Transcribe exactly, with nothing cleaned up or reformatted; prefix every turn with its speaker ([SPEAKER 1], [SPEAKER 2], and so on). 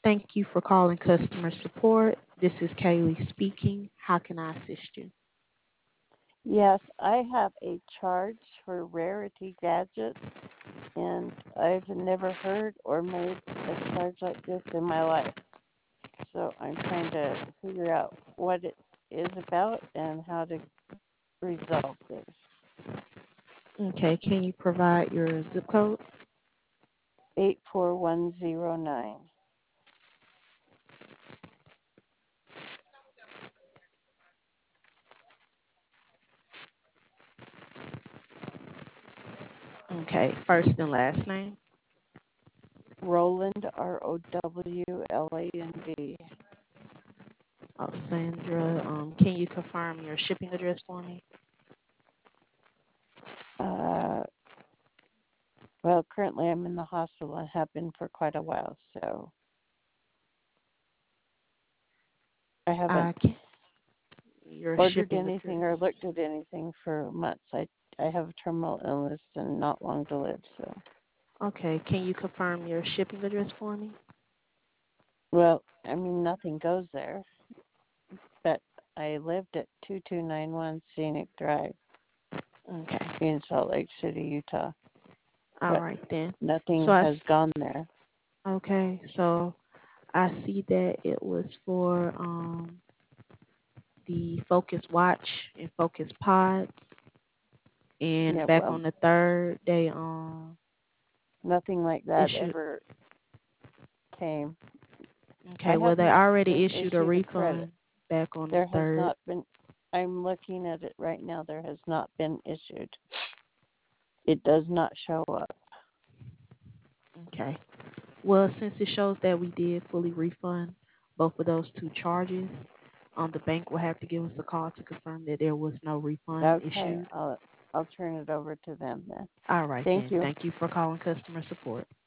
[SPEAKER 1] Thank you for calling customer support. This is Kaylee speaking. How can I assist you?
[SPEAKER 2] Yes, I have a charge for Rarity Gadgets, and I've never heard or made a charge like this in my life. So I'm trying to figure out what it is about and how to resolve this.
[SPEAKER 1] Okay, can you provide your zip code?
[SPEAKER 2] eight four one zero nine.
[SPEAKER 1] Okay, first and last name.
[SPEAKER 2] Roland, R O W L A N D.
[SPEAKER 1] Oh, Sandra. Um, can you confirm your shipping address for me?
[SPEAKER 2] Uh, well, currently I'm in the hospital and have been for quite a while, so I haven't
[SPEAKER 1] Uh, can, your
[SPEAKER 2] ordered
[SPEAKER 1] shipping
[SPEAKER 2] anything
[SPEAKER 1] address.
[SPEAKER 2] or looked at anything for months. I I have a terminal illness and not long to live, so.
[SPEAKER 1] Okay, can you confirm your shipping address for me?
[SPEAKER 2] Well, I mean nothing goes there, but I lived at two two nine one Scenic Drive
[SPEAKER 1] Okay.
[SPEAKER 2] in Salt Lake City, Utah,
[SPEAKER 1] All
[SPEAKER 2] but
[SPEAKER 1] right then.
[SPEAKER 2] nothing
[SPEAKER 1] So I
[SPEAKER 2] has gone there.
[SPEAKER 1] okay. So I see that it was for um the Focus Watch and Focus Pod, and
[SPEAKER 2] Yeah,
[SPEAKER 1] back
[SPEAKER 2] well,
[SPEAKER 1] on the third they um
[SPEAKER 2] nothing like that
[SPEAKER 1] issued.
[SPEAKER 2] ever came. I
[SPEAKER 1] Okay, well
[SPEAKER 2] have
[SPEAKER 1] they
[SPEAKER 2] not
[SPEAKER 1] already
[SPEAKER 2] been
[SPEAKER 1] issued a
[SPEAKER 2] issued a credit.
[SPEAKER 1] refund back on the
[SPEAKER 2] There has
[SPEAKER 1] third.
[SPEAKER 2] not been. I'm looking at it right now. There has not been issued. It does not show up.
[SPEAKER 1] Okay. Well, since it shows that we did fully refund both of those two charges, um, the bank will have to give us a call to confirm that there was no refund
[SPEAKER 2] Okay,
[SPEAKER 1] issued.
[SPEAKER 2] I'll I'll turn it over to them then.
[SPEAKER 1] All right
[SPEAKER 2] Thank
[SPEAKER 1] then.
[SPEAKER 2] you.
[SPEAKER 1] Thank you for calling customer support.